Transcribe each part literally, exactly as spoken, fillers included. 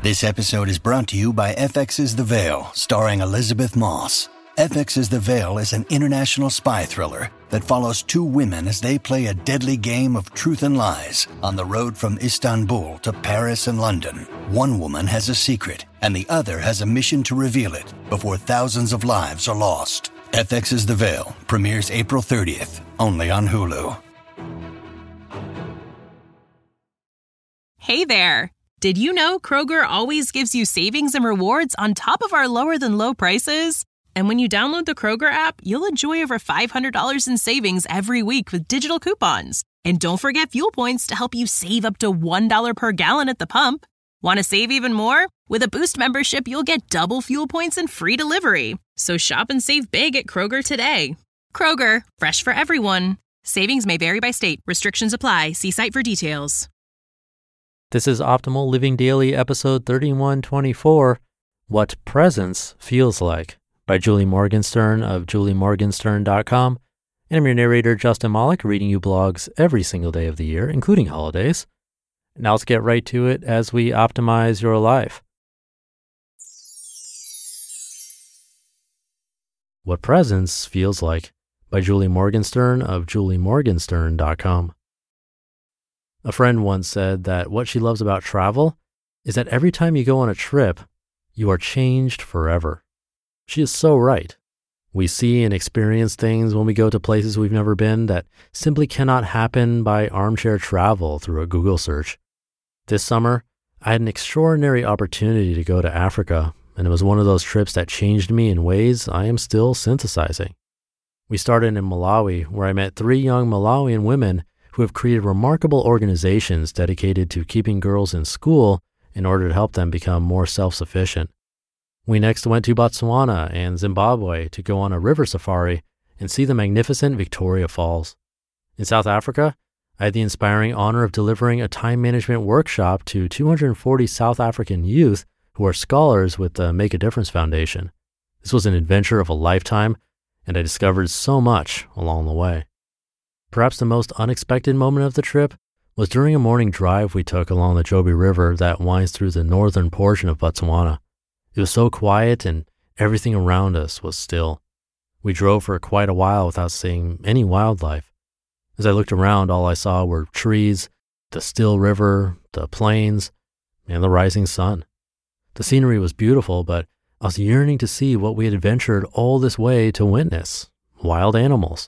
This episode is brought to you by F X's The Veil, starring Elizabeth Moss. F X's The Veil is an international spy thriller that follows two women as they play a deadly game of truth and lies on the road from Istanbul to Paris and London. One woman has a secret, and the other has a mission to reveal it before thousands of lives are lost. F X's The Veil premieres April thirtieth, only on Hulu. Hey there! Did you know Kroger always gives you savings and rewards on top of our lower-than-low prices? And when you download the Kroger app, you'll enjoy over five hundred dollars in savings every week with digital coupons. And don't forget fuel points to help you save up to one dollar per gallon at the pump. Want to save even more? With a Boost membership, you'll get double fuel points and free delivery. So shop and save big at Kroger today. Kroger, fresh for everyone. Savings may vary by state. Restrictions apply. See site for details. This is Optimal Living Daily, episode thirty-one twenty-four, What Presence Feels Like, by Julie Morgenstern of julie morgenstern dot com. And I'm your narrator, Justin Malik, reading you blogs every single day of the year, including holidays. Now let's get right to it as we optimize your life. What Presence Feels Like, by Julie Morgenstern of julie morgenstern dot com. A friend once said that what she loves about travel is that every time you go on a trip, you are changed forever. She is so right. We see and experience things when we go to places we've never been that simply cannot happen by armchair travel through a Google search. This summer, I had an extraordinary opportunity to go to Africa, and it was one of those trips that changed me in ways I am still synthesizing. We started in Malawi, where I met three young Malawian women who have created remarkable organizations dedicated to keeping girls in school in order to help them become more self-sufficient. We next went to Botswana and Zimbabwe to go on a river safari and see the magnificent Victoria Falls. In South Africa, I had the inspiring honor of delivering a time management workshop to two hundred forty South African youth who are scholars with the Make a Difference Foundation. This was an adventure of a lifetime, and I discovered so much along the way. Perhaps the most unexpected moment of the trip was during a morning drive we took along the Jobe River that winds through the northern portion of Botswana. It was so quiet and everything around us was still. We drove for quite a while without seeing any wildlife. As I looked around, all I saw were trees, the still river, the plains, and the rising sun. The scenery was beautiful, but I was yearning to see what we had adventured all this way to witness: wild animals.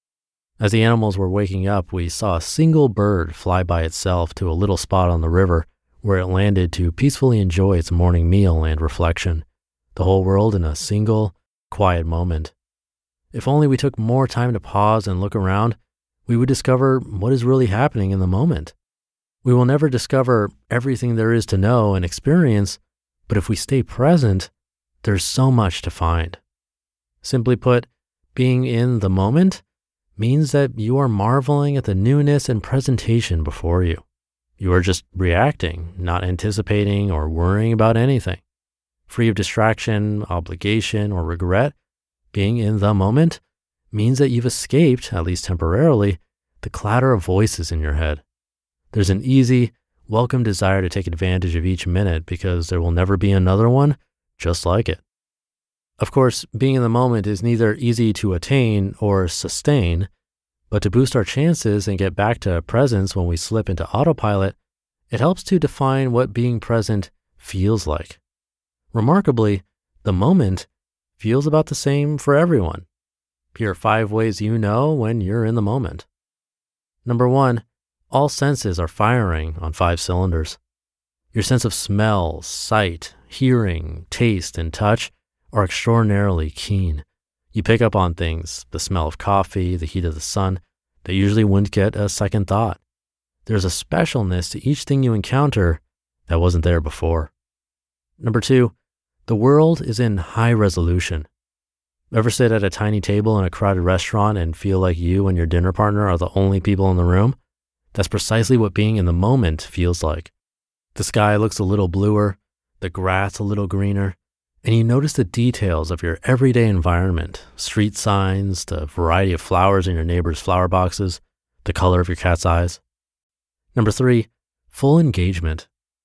As the animals were waking up, we saw a single bird fly by itself to a little spot on the river where it landed to peacefully enjoy its morning meal and reflection, the whole world in a single, quiet moment. If only we took more time to pause and look around, we would discover what is really happening in the moment. We will never discover everything there is to know and experience, but if we stay present, there's so much to find. Simply put, being in the moment means that you are marveling at the newness and presentation before you. You are just reacting, not anticipating or worrying about anything. Free of distraction, obligation, or regret, being in the moment means that you've escaped, at least temporarily, the clatter of voices in your head. There's an easy, welcome desire to take advantage of each minute because there will never be another one just like it. Of course, being in the moment is neither easy to attain or sustain, but to boost our chances and get back to presence when we slip into autopilot, it helps to define what being present feels like. Remarkably, the moment feels about the same for everyone. Here are five ways you know when you're in the moment. Number one, all senses are firing on five cylinders. Your sense of smell, sight, hearing, taste, and touch are extraordinarily keen. You pick up on things, the smell of coffee, the heat of the sun, that usually wouldn't get a second thought. There's a specialness to each thing you encounter that wasn't there before. Number two, the world is in high resolution. Ever sit at a tiny table in a crowded restaurant and feel like you and your dinner partner are the only people in the room? That's precisely what being in the moment feels like. The sky looks a little bluer, the grass a little greener, and you notice the details of your everyday environment, street signs, the variety of flowers in your neighbor's flower boxes, the color of your cat's eyes. Number three, full engagement.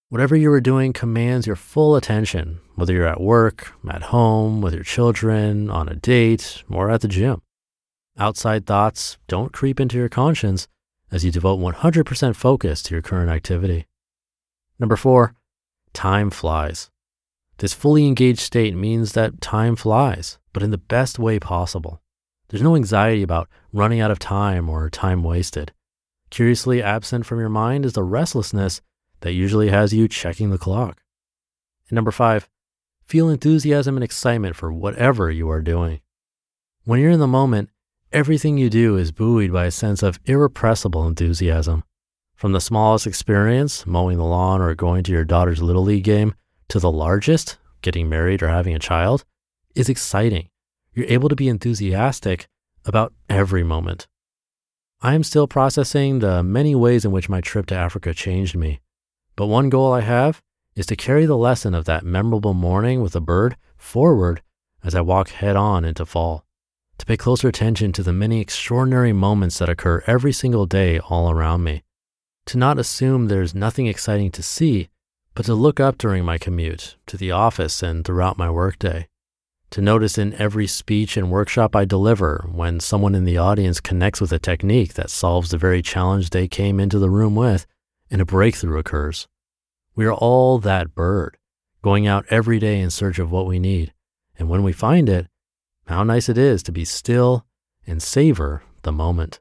Whatever you are doing commands your full attention, whether you're at work, at home, with your children, on a date, or at the gym. Outside thoughts don't creep into your conscience as you devote one hundred percent focus to your current activity. Number four, time flies. This fully engaged state means that time flies, but in the best way possible. There's no anxiety about running out of time or time wasted. Curiously absent from your mind is the restlessness that usually has you checking the clock. And number five, feel enthusiasm and excitement for whatever you are doing. When you're in the moment, everything you do is buoyed by a sense of irrepressible enthusiasm. From the smallest experience, mowing the lawn or going to your daughter's Little League game, to the largest, getting married or having a child, is exciting. You're able to be enthusiastic about every moment. I am still processing the many ways in which my trip to Africa changed me. But one goal I have is to carry the lesson of that memorable morning with a bird forward as I walk head on into fall, to pay closer attention to the many extraordinary moments that occur every single day all around me, to not assume there's nothing exciting to see, but to look up during my commute to the office and throughout my workday, to notice in every speech and workshop I deliver when someone in the audience connects with a technique that solves the very challenge they came into the room with, and a breakthrough occurs. We are all that bird, going out every day in search of what we need. And when we find it, how nice it is to be still and savor the moment.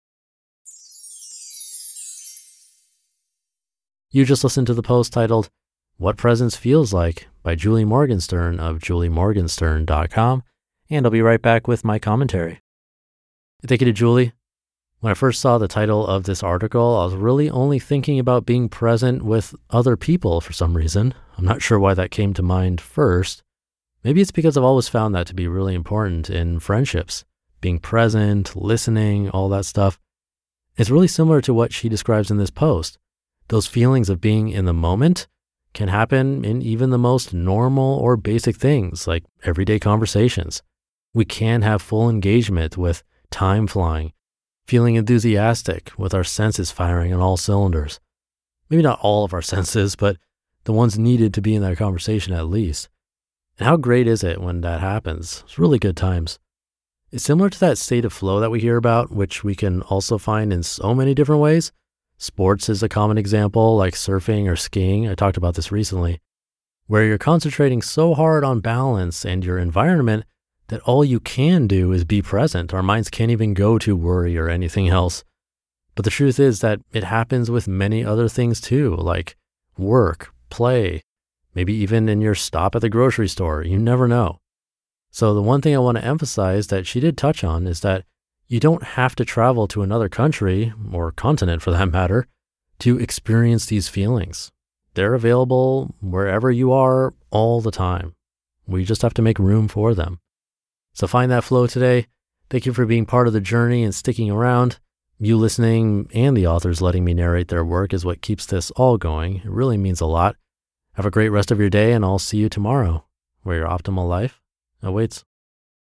You just listened to the post titled, What Presence Feels Like by Julie Morgenstern of julie morgenstern dot com, and I'll be right back with my commentary. Thank you to Julie. When I first saw the title of this article, I was really only thinking about being present with other people for some reason. I'm not sure why that came to mind first. Maybe it's because I've always found that to be really important in friendships. Being present, listening, all that stuff. It's really similar to what she describes in this post. Those feelings of being in the moment can happen in even the most normal or basic things like everyday conversations. We can have full engagement with time flying, feeling enthusiastic with our senses firing on all cylinders. Maybe not all of our senses, but the ones needed to be in that conversation at least. And how great is it when that happens? It's really good times. It's similar to that state of flow that we hear about, which we can also find in so many different ways. Sports is a common example, like surfing or skiing. I talked about this recently, where you're concentrating so hard on balance and your environment that all you can do is be present. Our minds can't even go to worry or anything else. But the truth is that it happens with many other things too, like work, play, maybe even in your stop at the grocery store. You never know. So the one thing I want to emphasize that she did touch on is that you don't have to travel to another country, or continent for that matter, to experience these feelings. They're available wherever you are all the time. We just have to make room for them. So find that flow today. Thank you for being part of the journey and sticking around. You listening and the authors letting me narrate their work is what keeps this all going. It really means a lot. Have a great rest of your day, and I'll see you tomorrow, where your optimal life awaits.